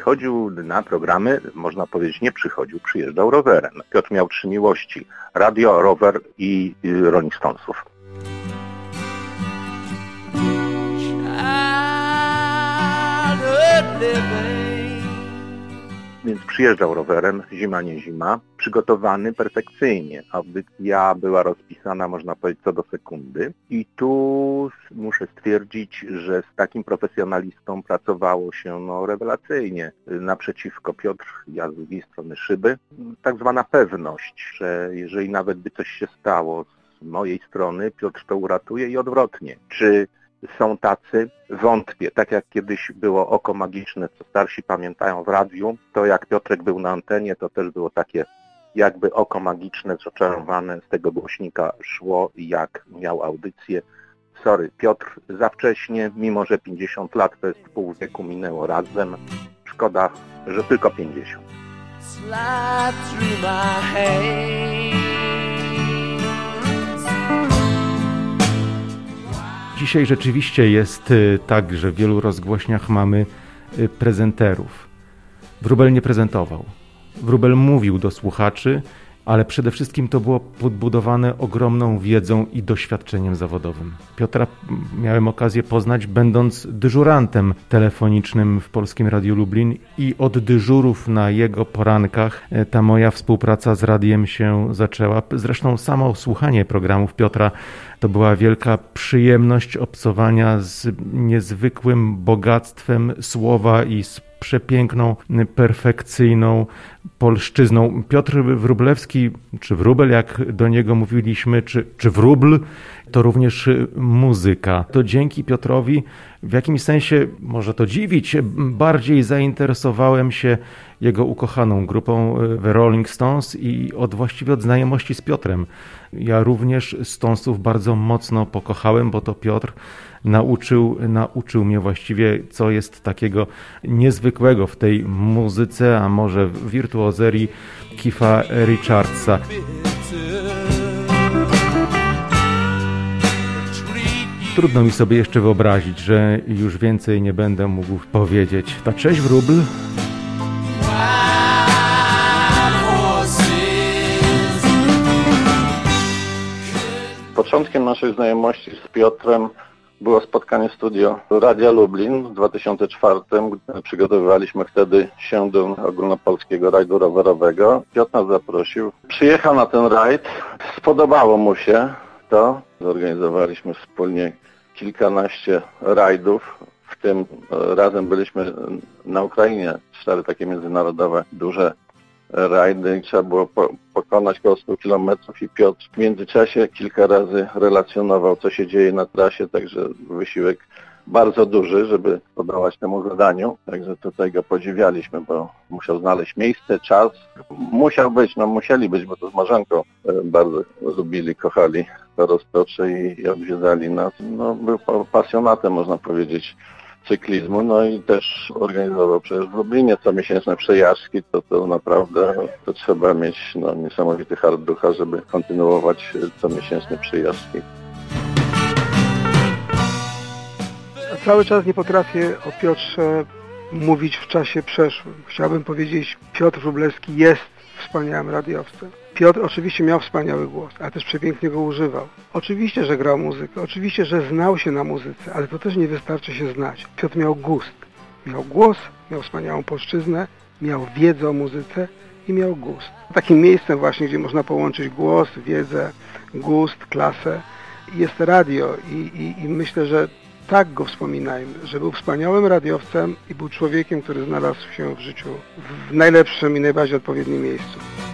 przychodził na programy, można powiedzieć, nie przychodził, przyjeżdżał rowerem. Piotr miał 3 miłości: radio, rower i Rolling Stonesów. Więc przyjeżdżał rowerem, zima nie zima, przygotowany perfekcyjnie. Audycja była rozpisana, można powiedzieć, co do sekundy. I tu muszę stwierdzić, że z takim profesjonalistą pracowało się rewelacyjnie. Naprzeciwko Piotr, ja z drugiej strony szyby. Tak zwana pewność, że jeżeli nawet by coś się stało z mojej strony, Piotr to uratuje i odwrotnie. Czy są tacy? Wątpię. Tak jak kiedyś było oko magiczne, co starsi pamiętają w radiu, to jak Piotrek był na antenie, to też było takie jakby oko magiczne, zaczarowane, z tego głośnika szło, jak miał audycję. Sorry, Piotr za wcześnie, mimo że 50 lat to jest pół wieku minęło razem. Szkoda, że tylko 50. Dzisiaj rzeczywiście jest tak, że w wielu rozgłośniach mamy prezenterów. Wróbel nie prezentował. Wróbel mówił do słuchaczy, ale przede wszystkim to było podbudowane ogromną wiedzą i doświadczeniem zawodowym. Piotra miałem okazję poznać, będąc dyżurantem telefonicznym w Polskim Radiu Lublin, i od dyżurów na jego porankach ta moja współpraca z radiem się zaczęła. Zresztą samo słuchanie programów Piotra to była wielka przyjemność obcowania z niezwykłym bogactwem słowa i z przepiękną, perfekcyjną polszczyzną. Piotr Wróblewski, czy Wróbel, jak do niego mówiliśmy, czy Wróbl, to również muzyka. To dzięki Piotrowi w jakimś sensie, może to dziwić, bardziej zainteresowałem się jego ukochaną grupą The Rolling Stones i właściwie od znajomości z Piotrem. Ja również Stonesów bardzo mocno pokochałem, bo to Piotr nauczył mnie właściwie, co jest takiego niezwykłego w tej muzyce, a może wirtuozerii Keitha Richardsa. Trudno mi sobie jeszcze wyobrazić, że już więcej nie będę mógł powiedzieć. Ta cześć Wróbl. Początkiem naszej znajomości z Piotrem było spotkanie studio Radia Lublin w 2004. Przygotowywaliśmy wtedy się do ogólnopolskiego rajdu rowerowego. Piotr nas zaprosił. Przyjechał na ten rajd. Spodobało mu się to. Zorganizowaliśmy wspólnie kilkanaście rajdów. W tym razem byliśmy na Ukrainie. 4 takie międzynarodowe, duże rajdy i trzeba było pokonać około 100 kilometrów i Piotr w międzyczasie kilka razy relacjonował, co się dzieje na trasie, także wysiłek bardzo duży, żeby podołać temu zadaniu. Także tutaj go podziwialiśmy, bo musiał znaleźć miejsce, czas. Musieli być, bo to z marzenką bardzo lubili, kochali to roztocze i odwiedzali nas. Był pasjonatem, można powiedzieć, cyklizmu, i też organizował przecież w Lublinie comiesięczne przejażdżki, to naprawdę to trzeba mieć niesamowity hard ducha, żeby kontynuować comiesięczne przejażdżki. Cały czas nie potrafię o Piotrze mówić w czasie przeszłym. Chciałbym powiedzieć, Piotr Wróblewski jest wspaniałym radiowcem. Piotr oczywiście miał wspaniały głos, ale też przepięknie go używał. Oczywiście, że grał muzykę, oczywiście, że znał się na muzyce, ale to też nie wystarczy się znać. Piotr miał gust, miał głos, miał wspaniałą polszczyznę, miał wiedzę o muzyce i miał gust. Takim miejscem właśnie, gdzie można połączyć głos, wiedzę, gust, klasę, jest radio i myślę, że tak go wspominajmy, że był wspaniałym radiowcem i był człowiekiem, który znalazł się w życiu w najlepszym i najbardziej odpowiednim miejscu.